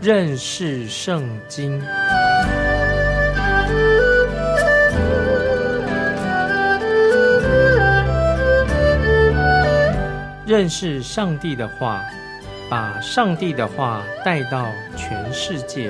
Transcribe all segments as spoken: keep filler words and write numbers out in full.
认识圣经。认识上帝的话，把上帝的话带到全世界。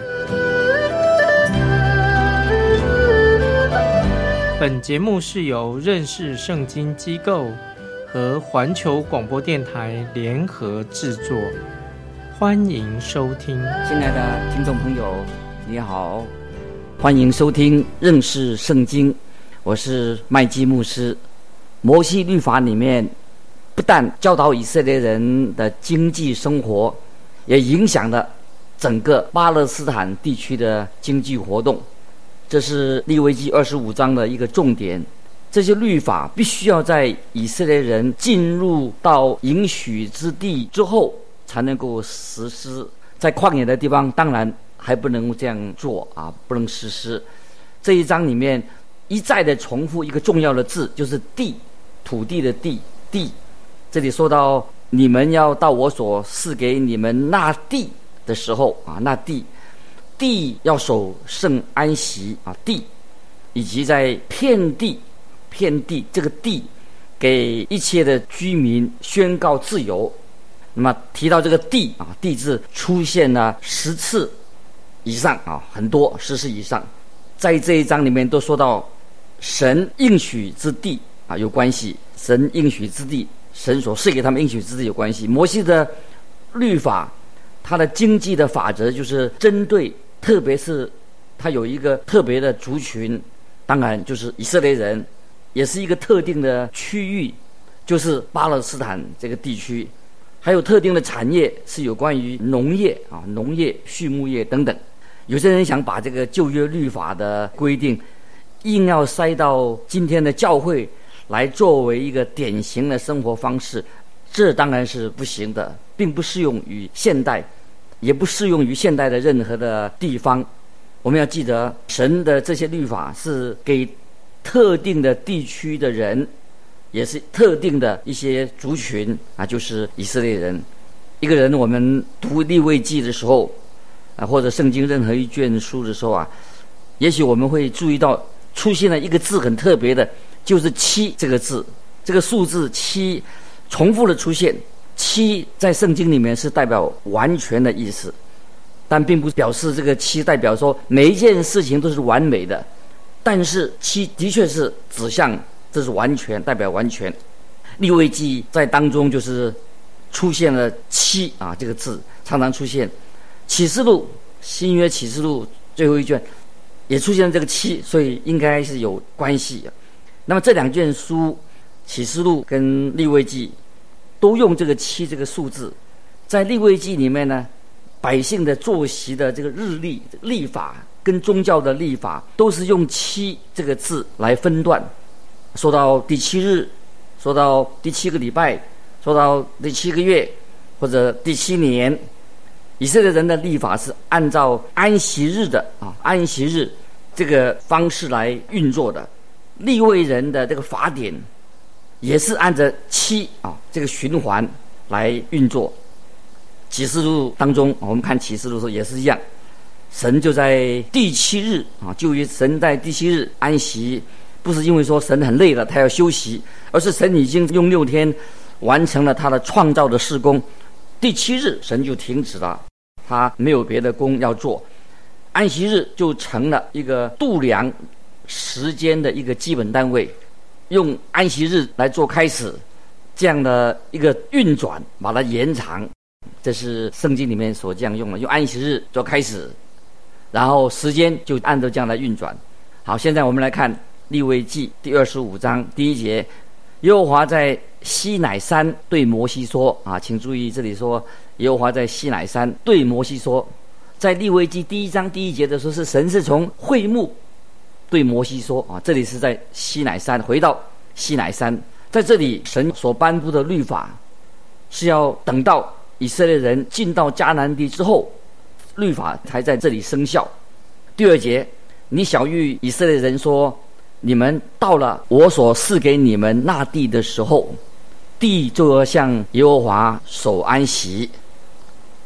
本节目是由认识圣经机构和环球广播电台联合制作，欢迎收听。 亲爱的听众朋友，你好，欢迎收听认识圣经，我是麦基牧师。摩西律法里面不但教导以色列人的经济生活，也影响了整个巴勒斯坦地区的经济活动。这是利未记二十五章的一个重点。这些律法必须要在以色列人进入到应许之地之后才能够实施，在旷野的地方当然还不能这样做啊，不能实施。这一章里面一再的重复一个重要的字，就是地，土地的地，地。这里说到你们要到我所赐给你们那地的时候啊，那地地要守圣安息啊，地以及在遍地遍地这个地给一切的居民宣告自由。那么提到这个地啊，地字出现了十次以上啊，很多十次以上，在这一章里面都说到神应许之地啊有关系，神应许之地，神所赐给他们应许之地有关系。摩西的律法，它的经济的法则就是针对，特别是它有一个特别的族群，当然就是以色列人，也是一个特定的区域，就是巴勒斯坦这个地区，还有特定的产业是有关于农业啊、农业、畜牧业等等。有些人想把这个旧约律法的规定硬要塞到今天的教会来作为一个典型的生活方式，这当然是不行的，并不适用于现代，也不适用于现代的任何的地方。我们要记得，神的这些律法是给特定的地区的人，也是特定的一些族群啊，就是以色列人。一个人我们读利未记的时候啊，或者圣经任何一卷书的时候啊，也许我们会注意到出现了一个字很特别的，就是七这个字，这个数字七重复的出现。七在圣经里面是代表完全的意思，但并不表示这个七代表说每一件事情都是完美的，但是七的确是指向这是完全，代表完全。利未记在当中就是出现了七啊这个字，常常出现。启示录，新约启示录最后一卷也出现了这个七，所以应该是有关系。那么这两卷书，启示录跟利未记都用这个七这个数字。在利未记里面呢，百姓的作息的这个日历历法跟宗教的历法都是用七这个字来分段，说到第七日，说到第七个礼拜，说到第七个月，或者第七年。以色列人的历法是按照安息日的啊安息日这个方式来运作的。利未人的这个法典也是按着七啊这个循环来运作。启示录当中，我们看启示录的时候也是一样，神就在第七日啊，就于神在第七日安息，不是因为说神很累了他要休息，而是神已经用六天完成了他的创造的事工，第七日神就停止了，他没有别的工要做，安息日就成了一个度量时间的一个基本单位，用安息日来做开始，这样的一个运转把它延长，这是圣经里面所这样用的，用安息日做开始，然后时间就按照这样来运转。好，现在我们来看利未记第二十五章第一节，耶和华在西乃山对摩西说啊，请注意这里说耶和华在西乃山对摩西说，在利未记第一章第一节的时候是神是从会幕对摩西说啊，这里是在西乃山，回到西乃山，在这里神所颁布的律法是要等到以色列人进到迦南地之后，律法才在这里生效。第二节，你晓谕以色列人说，你们到了我所赐给你们那地的时候，地就要向耶和华守安息。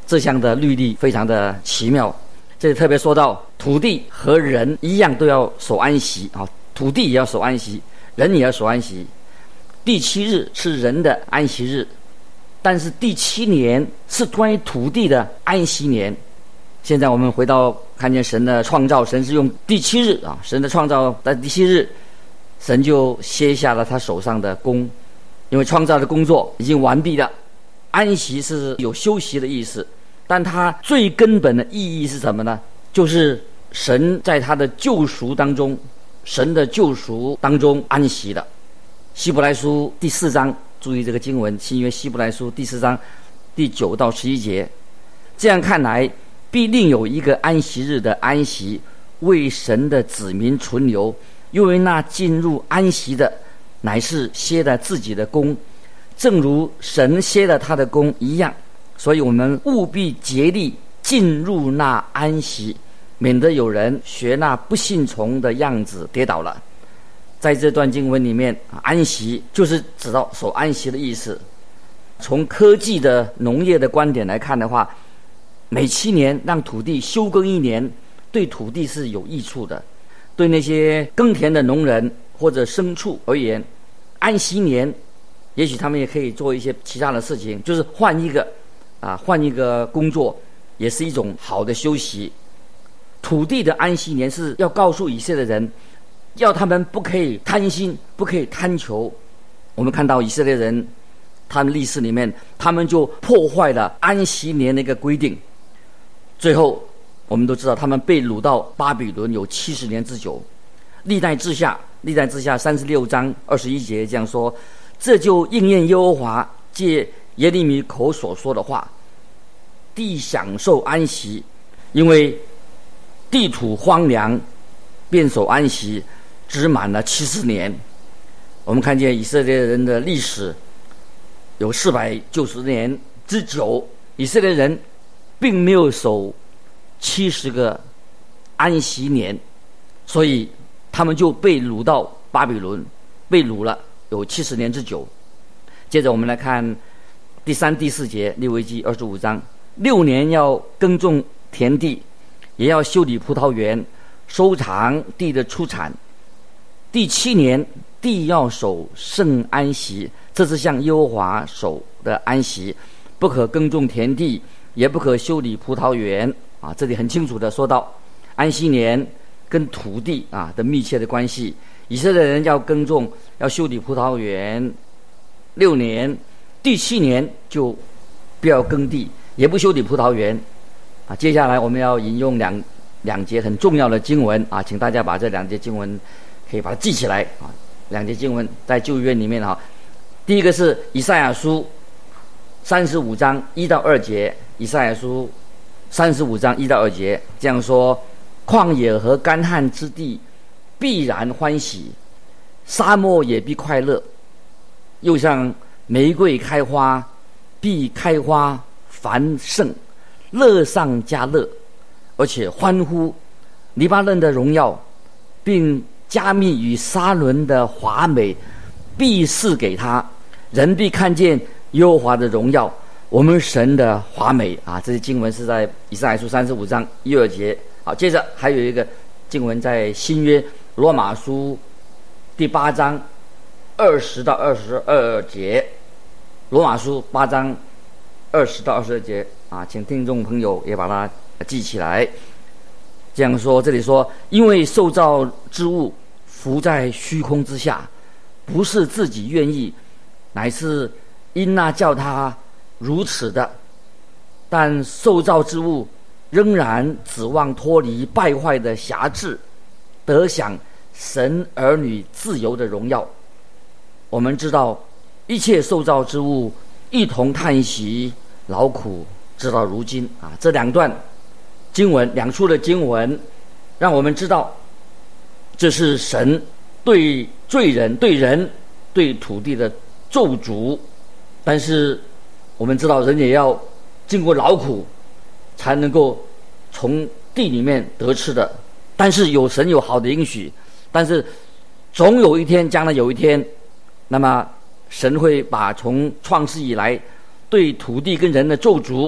这项的律例非常的奇妙。这里特别说到土地和人一样都要守安息啊，土地也要守安息，人也要守安息。第七日是人的安息日，但是第七年是关于土地的安息年。现在我们回到看见神的创造，神是用第七日啊，神的创造在第七日，神就歇下了他手上的工，因为创造的工作已经完毕了。安息是有休息的意思，但它最根本的意义是什么呢？就是神在他的救赎当中，神的救赎当中安息了。希伯来书第四章，注意这个经文，新约希伯来书第四章第九到十一节。这样看来，必另有一个安息日的安息，为神的子民存留，因为那进入安息的，乃是歇了自己的工，正如神歇了他的工一样。所以我们务必竭力进入那安息，免得有人学那不信从的样子跌倒了。在这段经文里面，安息就是指到守安息的意思。从科技的农业的观点来看的话，每七年让土地休耕一年，对土地是有益处的。对那些耕田的农人或者牲畜而言，安息年也许他们也可以做一些其他的事情，就是换一个啊换一个工作，也是一种好的休息。土地的安息年是要告诉以色列人，要他们不可以贪心，不可以贪求。我们看到以色列人他们历史里面，他们就破坏了安息年的一个规定，最后我们都知道他们被掳到巴比伦有七十年之久。历代志下历代志下三十六章二十一节这样说，这就应验耶和华借耶利米口所说的话，地享受安息，因为地土荒凉，便守安息，只满了七十年。我们看见以色列人的历史有四百九十年之久，以色列人并没有守七十个安息年，所以他们就被掳到巴比伦，被掳了有七十年之久。接着我们来看第三、第四节，利未记二十五章，六年要耕种田地，也要修理葡萄园，收藏地的出产。第七年，地要守圣安息，这是向耶和华守的安息，不可耕种田地，也不可修理葡萄园啊。这里很清楚的说到安息年跟土地啊的密切的关系。以色列人要耕种，要修理葡萄园六年，第七年就不要耕地，也不修理葡萄园啊。接下来我们要引用两两节很重要的经文啊，请大家把这两节经文可以把它记起来啊。两节经文在旧约里面啊，第一个是以赛亚书三十五章一到二节，以赛亚书三十五章一到二节这样说：旷野和干旱之地必然欢喜，沙漠也必快乐，又像玫瑰开花，必开花繁盛，乐上加乐，而且欢呼黎巴嫩的荣耀，并加密与沙伦的华美，必赐给他，人必看见耶和华的荣耀，我们神的华美啊。这些经文是在以赛亚书三十五章一二节。好，接着还有一个经文在新约罗马书第八章二十到二十二节，罗马书八章二十到二十二节啊，请听众朋友也把它记起来。这样说，这里说，因为受造之物浮在虚空之下，不是自己愿意，乃是因那叫他如此的。但受造之物仍然指望脱离败坏的辖制，得享神儿女自由的荣耀。我们知道一切受造之物一同叹息劳苦，直到如今啊。这两段经文，两处的经文，让我们知道这是神对罪人、对人、对土地的咒诅。但是我们知道，人也要经过劳苦才能够从地里面得吃的。但是有神有好的应许，但是总有一天，将来有一天，那么神会把从创世以来对土地跟人的咒诅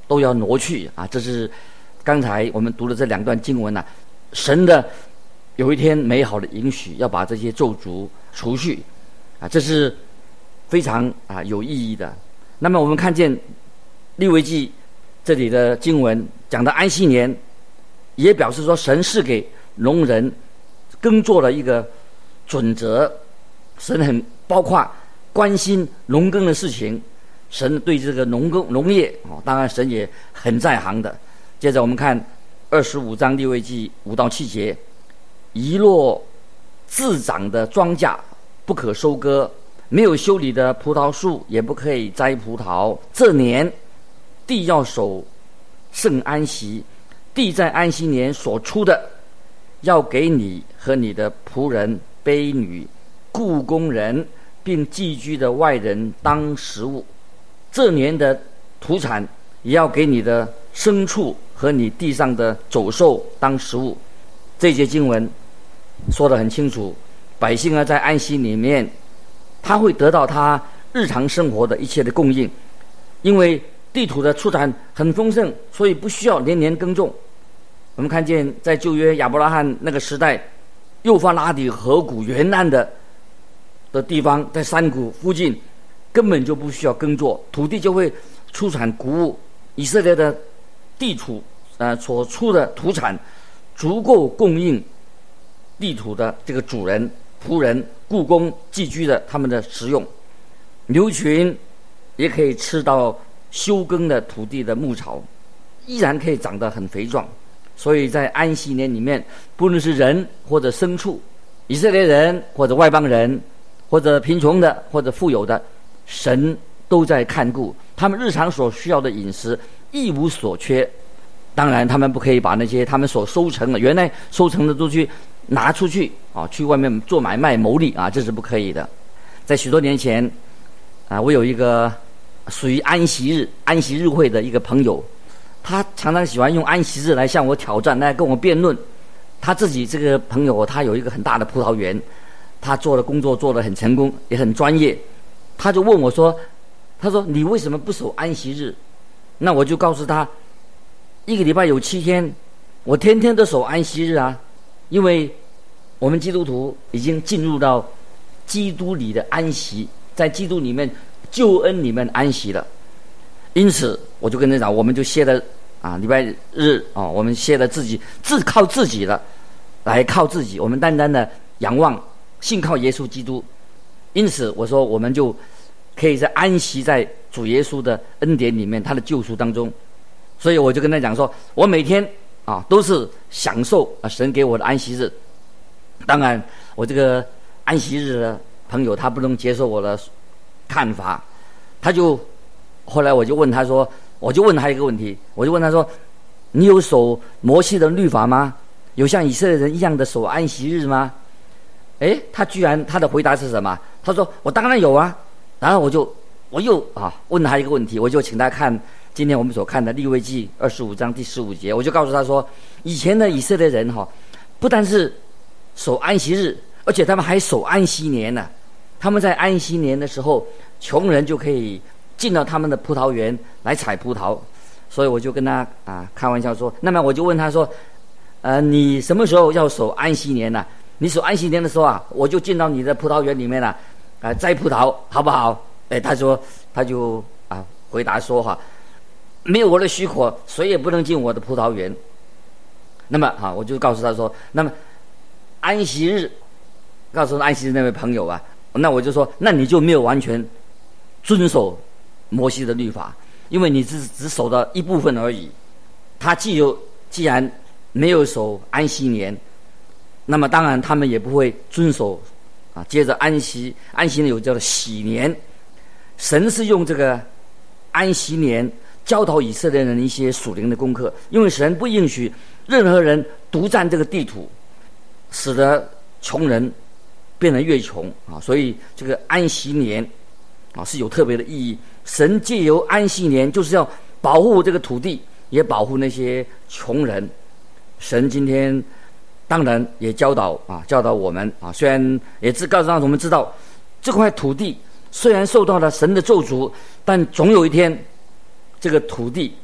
都要挪去啊！这是刚才我们读的这两段经文啊，神的有一天美好的允许要把这些咒诅除去啊，这是非常啊有意义的。那么我们看见利未记这里的经文讲的安息年，也表示说神是给农人耕作的一个准则，神很包括关心农耕的事情，神对这个农耕农业哦，当然神也很在行的。接着我们看二十五章利未记五到七节，遗落自长的庄稼不可收割，没有修理的葡萄树也不可以摘葡萄。这年地要守圣安息，地在安息年所出的，要给你和你的仆人、婢女、雇工人并寄居的外人当食物。这年的土产也要给你的牲畜和你地上的走兽当食物。这节经文说得很清楚，百姓啊在安息里面，他会得到他日常生活的一切的供应，因为地土的出产很丰盛，所以不需要年年耕种。我们看见在旧约亚伯拉罕那个时代，幼发拉底河谷沿岸的的地方，在山谷附近根本就不需要耕作，土地就会出产谷物。以色列的地土呃所出的土产足够供应地土的这个主人、仆人、雇工、寄居的他们的食用。牛群也可以吃到休耕的土地的牧草，依然可以长得很肥壮。所以在安息年里面，不论是人或者牲畜，以色列人或者外邦人，或者贫穷的或者富有的，神都在看顾他们日常所需要的饮食，一无所缺。当然他们不可以把那些他们所收成的原来收成的都去拿出去啊，去外面做买卖牟利啊，这是不可以的。在许多年前啊，我有一个属于安息日安息日会的一个朋友，他常常喜欢用安息日来向我挑战，来跟我辩论。他自己这个朋友，他有一个很大的葡萄园，他做的工作做得很成功，也很专业。他就问我说，他说你为什么不守安息日？那我就告诉他，一个礼拜有七天，我天天都守安息日啊，因为我们基督徒已经进入到基督里的安息，在基督里面救恩里面安息了。因此我就跟他讲，我们就歇了啊礼拜日哦，我们歇了自己自靠自己了，来靠自己，我们单单的仰望信靠耶稣基督。因此我说，我们就可以在安息在主耶稣的恩典里面，他的救赎当中。所以我就跟他讲说，我每天啊都是享受啊神给我的安息日。当然我这个安息日的朋友他不能接受我的看法，他就后来我就问他说，我就问他一个问题，我就问他说，你有守摩西的律法吗？有像以色列人一样的守安息日吗？诶，他居然他的回答是什么？他说我当然有啊。然后我就我又啊问他一个问题，我就请他看今天我们所看的利未记二十五章第十五节，我就告诉他说，以前的以色列人哈、哦，不但是守安息日，而且他们还守安息年呢、啊。他们在安息年的时候，穷人就可以进到他们的葡萄园来采葡萄。所以我就跟他啊开玩笑说，那么我就问他说，呃，你什么时候要守安息年呢、啊？你守安息年的时候啊，我就进到你的葡萄园里面了、啊。啊，摘葡萄好不好？哎，他说，他就啊回答说哈，没有我的许可，谁也不能进我的葡萄园。那么啊，我就告诉他说，那么安息日，告诉安息日那位朋友啊，那我就说，那你就没有完全遵守摩西的律法，因为你只只守到一部分而已。他既有既然没有守安息年，那么当然他们也不会遵守。啊，接着安息，安息年有叫做喜年，神是用这个安息年教导以色列人一些属灵的功课，因为神不允许任何人独占这个地土，使得穷人变得越穷啊，所以这个安息年啊是有特别的意义。神借由安息年，就是要保护这个土地，也保护那些穷人。神今天当然也教导啊，教导我们啊，虽然也是告诉让我们知道，这块土地虽然受到了神的咒诅，但总有一天，这个土地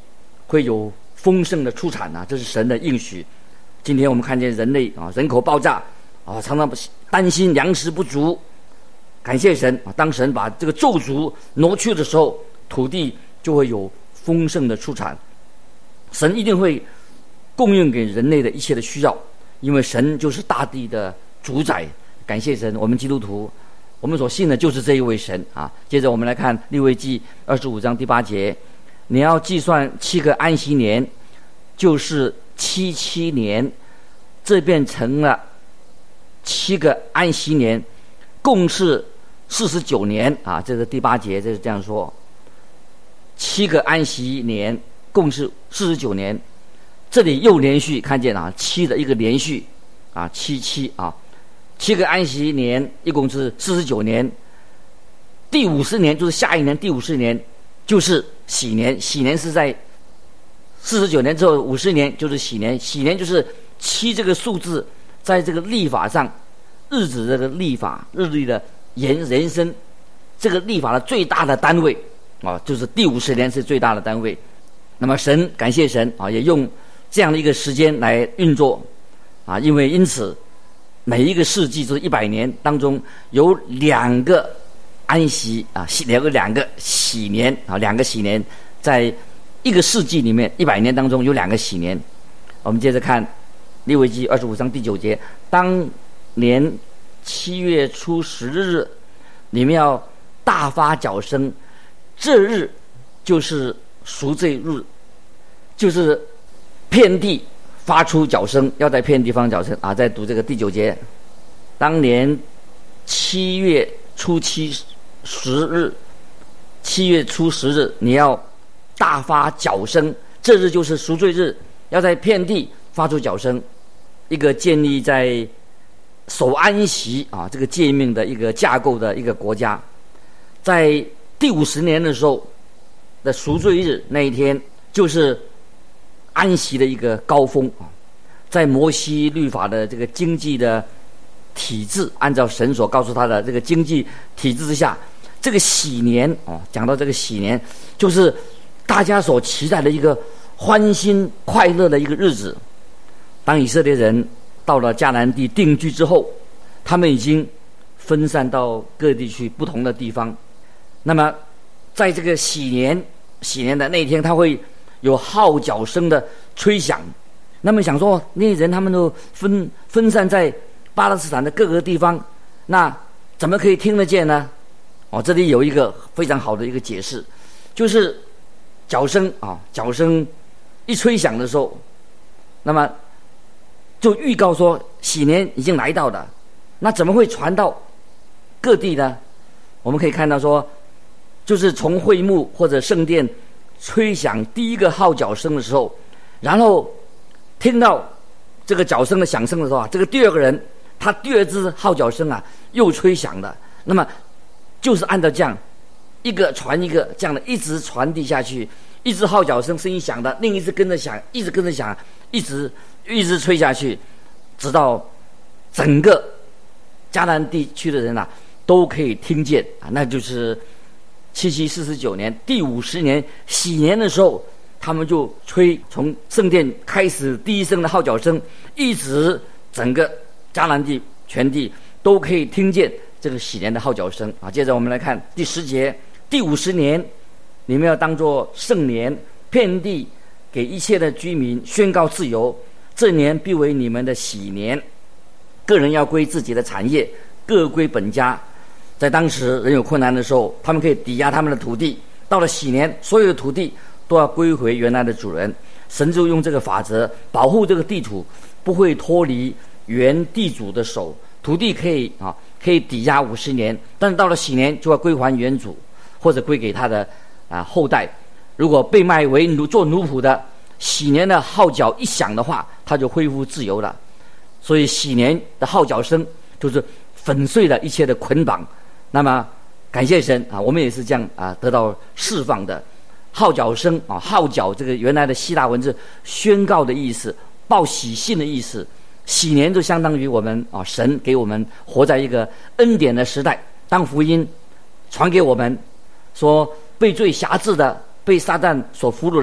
会有丰盛的出产啊，这是神的应许。今天我们看见人类啊，人口爆炸啊，常常担心粮食不足。感谢神啊，当神把这个咒诅挪去的时候，土地就会有丰盛的出产。神一定会供应给人类的一切的需要，因为神就是大地的主宰。感谢神，我们基督徒，我们所信的就是这一位神啊。接着我们来看利未记二十五章第八节，你要计算七个安息年，就是七七年，这变成了七个安息年，共是四十九年啊。这个第八节就是这样说，七个安息年共是四十九年。这里又连续看见啊，七的一个连续啊，七七啊，七个安息年一共是四十九年。第五十年就是下一年，第五十年就是喜年，喜年是在四十九年之后，五十年就是喜年，喜年就是七这个数字，在这个历法上，日子这个历法日历的延人生，这个历法的最大的单位啊，就是第五十年是最大的单位。那么神感谢神啊，也用这样的一个时间来运作啊，因为因此每一个世纪就是一百年当中有两个安息啊，两个两个喜年啊，两个喜年，在一个世纪里面一百年当中有两个喜年。我们接着看利未记二十五章第九节，当年七月初十日，你们要大发角声，这日就是赎罪日，就是遍地发出角声，要在遍地方角声啊。再读这个第九节，当年七月初七十日，七月初十日，你要大发角声，这日就是赎罪日，要在遍地发出角声。一个建立在守安息啊这个诫命的一个架构的一个国家，在第五十年的时候的赎罪日那一天，就是安息的一个高峰啊。在摩西律法的这个经济的体制，按照神所告诉他的这个经济体制之下，这个喜年啊，讲到这个喜年，就是大家所期待的一个欢欣快乐的一个日子。当以色列人到了迦南地定居之后，他们已经分散到各地去不同的地方。那么在这个喜年喜年的那一天，他会有号角声的吹响。那么想说那些人他们都分分散在巴勒斯坦的各个地方，那怎么可以听得见呢？哦，这里有一个非常好的一个解释，就是角声啊，角声一吹响的时候，那么就预告说喜年已经来到了。那怎么会传到各地呢？我们可以看到说，就是从会幕或者圣殿吹响第一个号角声的时候，然后听到这个角声的响声的时候啊，这个第二个人他第二支号角声啊又吹响了。那么就是按照这样一个传一个，这样的一直传递下去，一支号角声声音响的，另一支跟着响，一直跟着响，一直一直吹下去，直到整个迦南地区的人啊都可以听见啊。那就是七七四十九年第五十年喜年的时候，他们就吹，从圣殿开始第一声的号角声，一直整个迦南地全地都可以听见这个喜年的号角声啊。接着我们来看第十节，第五十年，你们要当作圣年，遍地给一切的居民宣告自由，这年必为你们的喜年，个人要归自己的产业，各归本家。在当时人有困难的时候，他们可以抵押他们的土地，到了喜年，所有的土地都要归回原来的主人。神就用这个法则保护这个地土不会脱离原地主的手，土地可以啊可以抵押五十年，但是到了喜年就要归还原主，或者归给他的啊后代。如果被卖为奴做奴仆的，喜年的号角一响的话，他就恢复自由了。所以喜年的号角声就是粉碎了一切的捆绑。那么感谢神啊，我们也是这样啊得到释放的。号角声啊，号角这个原来的希腊文字宣告的意思，报喜信的意思。喜年就相当于我们啊，神给我们活在一个恩典的时代，当福音传给我们，说被罪辖制的、被撒旦所俘虏的人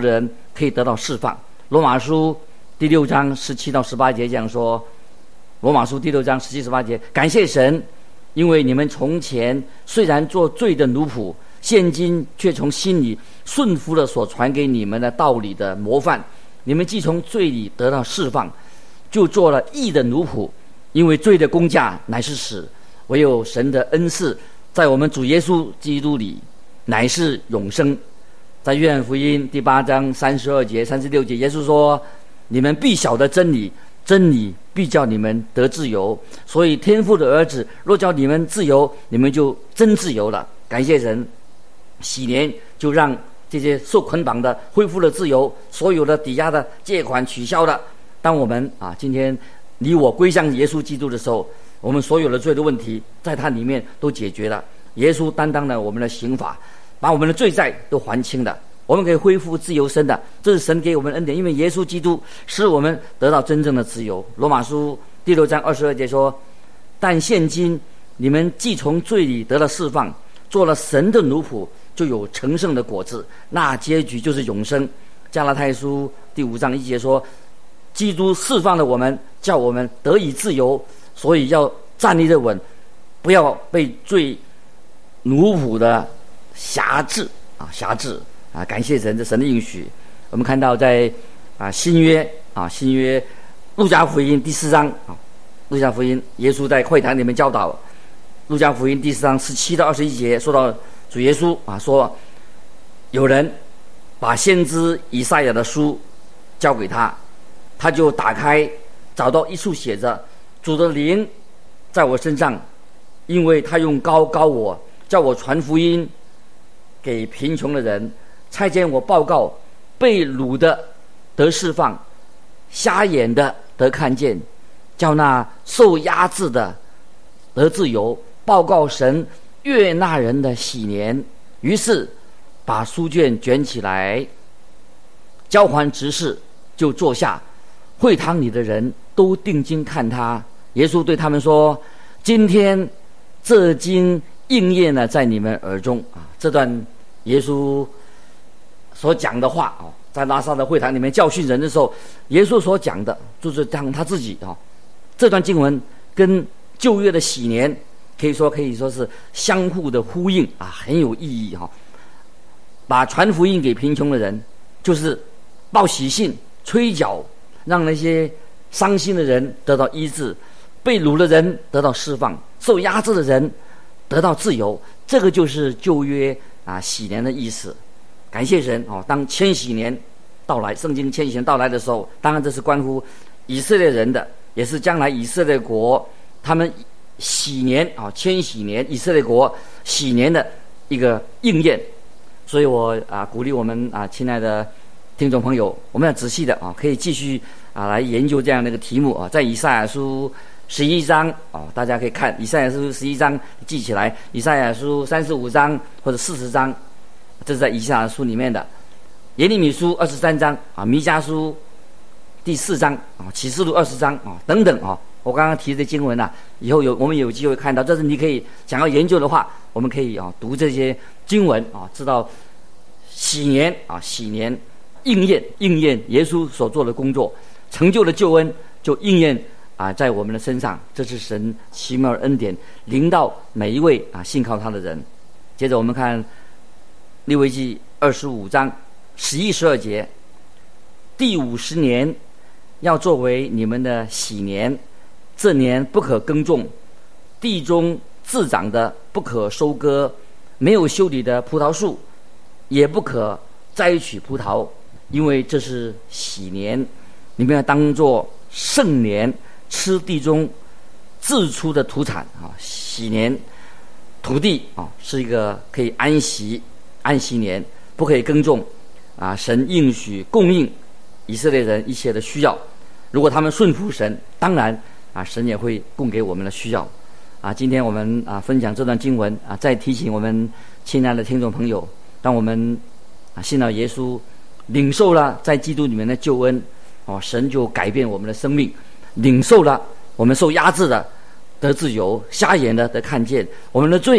可以得到释放。罗马书第六章十七到十八节这样说，罗马书第六章十七十八节，感谢神，因为你们从前虽然做罪的奴仆，现今却从心里顺服了所传给你们的道理的模范。你们既从罪里得到释放，就做了义的奴仆。因为罪的工价乃是死，唯有神的恩赐在我们主耶稣基督里乃是永生。在约翰福音第八章三十二节三十六节，耶稣说，你们必晓得真理，真理必叫你们得自由。所以天父的儿子若叫你们自由，你们就真自由了。感谢神，喜年就让这些受捆绑的恢复了自由，所有的抵押的借款取消了。当我们啊今天你我归向耶稣基督的时候，我们所有的罪的问题在他里面都解决了。耶稣担当了我们的刑罚，把我们的罪债都还清了，我们可以恢复自由身的，这是神给我们的恩典。因为耶稣基督使我们得到真正的自由。罗马书第六章二十二节说，但现今你们既从罪里得了释放，做了神的奴仆，就有成圣的果子，那结局就是永生。加拉太书第五章一节说，基督释放了我们，叫我们得以自由，所以要站立得稳，不要被罪奴仆的辖制啊辖制啊！感谢神，这神的应许。我们看到在啊新约啊新约路加福音第四章啊，路加福音耶稣在会堂里面教导，路加福音第四章十七到二十一节说到主耶稣啊说，有人把先知以赛亚的书交给他，他就打开，找到一处写着，主的灵在我身上，因为他用膏膏我，叫我传福音给贫穷的人，差遣我报告被掳的得释放，瞎眼的得看见，叫那受压制的得自由，报告神悦纳人的喜年。于是把书卷卷起来，交还执事，就坐下。会堂里的人都定睛看他。耶稣对他们说，今天这经应验了在你们耳中啊！这段耶稣所讲的话啊，在拉撒的会堂里面教训人的时候，耶稣所讲的就是当他自己啊。这段经文跟旧约的禧年可以说可以说是相互的呼应啊，很有意义哈。把传福音给贫穷的人，就是报喜信、吹角，让那些伤心的人得到医治，被掳的人得到释放，受压制的人得到自由。这个就是旧约啊禧年的意思。感谢神哦！当千禧年到来，圣经千禧年到来的时候，当然这是关乎以色列人的，也是将来以色列国他们禧年啊千禧年以色列国禧年的一个应验。所以我啊鼓励我们啊亲爱的听众朋友，我们要仔细的啊可以继续啊来研究这样的一个题目啊，在以赛亚书十一章啊，大家可以看以赛亚书十一章记起来，以赛亚书三十五章或者四十章，这是在以赛亚书里面的。耶利米书二十三章啊，弥迦书第四章啊，启示录二十章啊等等啊。我刚刚提的经文啊，以后有我们有机会看到，这是你可以想要研究的话，我们可以啊读这些经文啊，知道禧年啊禧年应验应验耶稣所做的工作，成就的救恩就应验啊在我们的身上。这是神奇妙的恩典临到每一位啊信靠他的人。接着我们看利未记二十五章十一十二节，第五十年要作为你们的禧年，这年不可耕种，地中自长的不可收割，没有修理的葡萄树也不可摘取葡萄，因为这是禧年，你们要当作圣年，吃地中自出的土产啊。禧年土地啊是一个可以安息安息年，不可以耕种啊。神应许供应以色列人一切的需要，如果他们顺服神，当然啊神也会供给我们的需要啊。今天我们啊分享这段经文啊，再提醒我们亲爱的听众朋友，当我们啊信了耶稣，领受了在基督里面的救恩哦，神就改变我们的生命，领受了我们受压制的得自由，瞎眼的得看见，我们的罪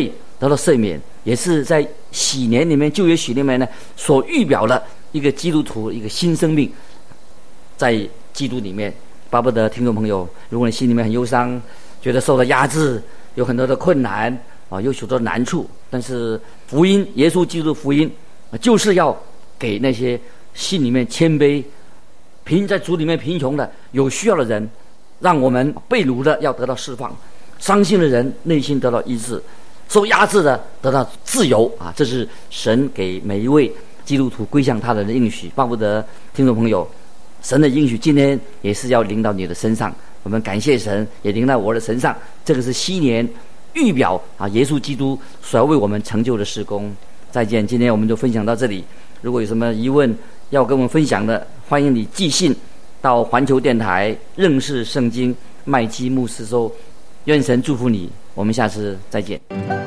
得到赦免，也是在洗年里面，旧约洗里面呢所预表了一个基督徒一个新生命，在基督里面。巴不得听众朋友，如果你心里面很忧伤，觉得受到压制，有很多的困难啊，有许多难处，但是福音，耶稣基督福音，就是要给那些心里面谦卑、贫在主里面贫穷的、有需要的人，让我们被掳的要得到释放，伤心的人内心得到医治，受压制的得到自由啊！这是神给每一位基督徒归向他的应许。巴不得听众朋友，神的应许今天也是要临到你的身上。我们感谢神，也临到我的身上。这个是昔年预表啊，耶稣基督所要为我们成就的事工。再见，今天我们就分享到这里。如果有什么疑问要跟我们分享的，欢迎你寄信到环球电台认识圣经麦基牧师收。愿神祝福你，我们下次再见。